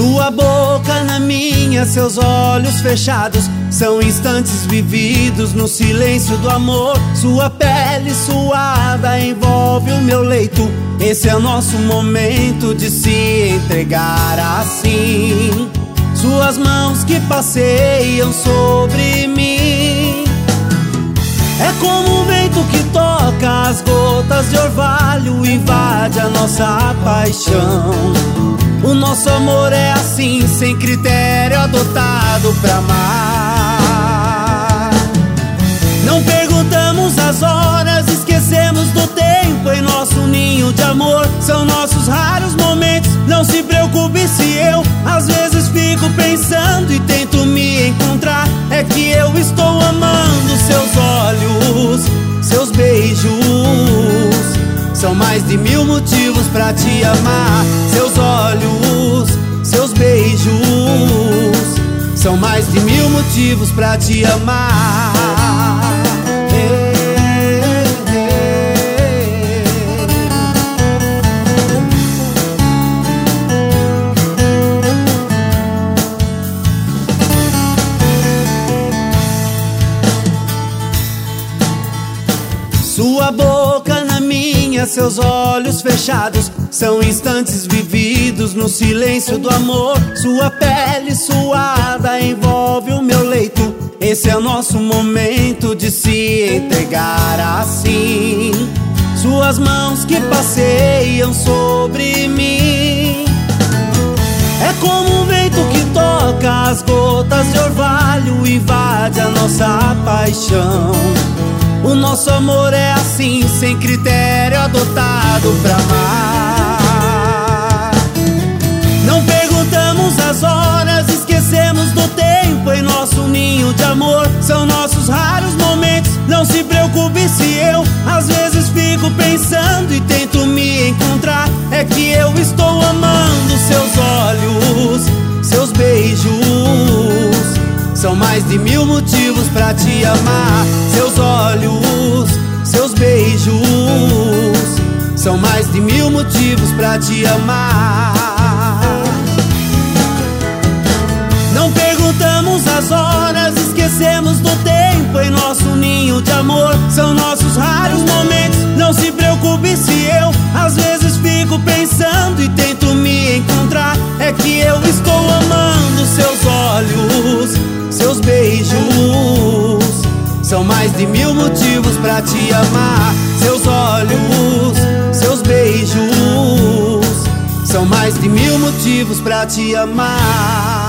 Sua boca na minha, seus olhos fechados são instantes vividos no silêncio do amor. Sua pele suada envolve o meu leito. Esse é o nosso momento de se entregar assim. Suas mãos que passeiam sobre mim é como um vento que toca as gotas de orvalho, invade a nossa paixão. O nosso amor é assim, sem critério, adotado pra amar. Não perguntamos as horas, esquecemos do tempo em nosso ninho de amor. São nossos raros momentos, não se preocupe se eu às vezes fico pensando e tento me encontrar. É que eu estou amando seus olhos, seus beijos. São mais de 1000 motivos pra te amar. Seus olhos, seus beijos. São mais de 1000 motivos pra te amar. Sua boca na minha, seus olhos fechados são instantes vividos no silêncio do amor. Sua pele suada envolve o meu leito. Esse é o nosso momento de se entregar assim. Suas mãos que passeiam sobre mim é como um vento que toca as gotas de orvalho, invade a nossa paixão. O nosso amor é assim, sem critério, adotado pra amar. Não perguntamos as horas, esquecemos do tempo em nosso ninho de amor. São nossos raros momentos, não se preocupe se eu às vezes fico pensando e tento me encontrar. É que eu estou amando seus olhos, seus beijos. São mais de 1000 motivos pra te amar. Seus olhos, seus beijos. São mais de 1000 motivos pra te amar. Não perguntamos as horas, esquecemos do tempo em nosso ninho de amor. São nossos raros momentos, não se preocupe se eu às vezes fico pensando e tento me encontrar. É que eu estou amando seus olhos, seus beijos. São mais de 1000 motivos pra te amar. Seus olhos, seus beijos. São mais de 1000 motivos pra te amar.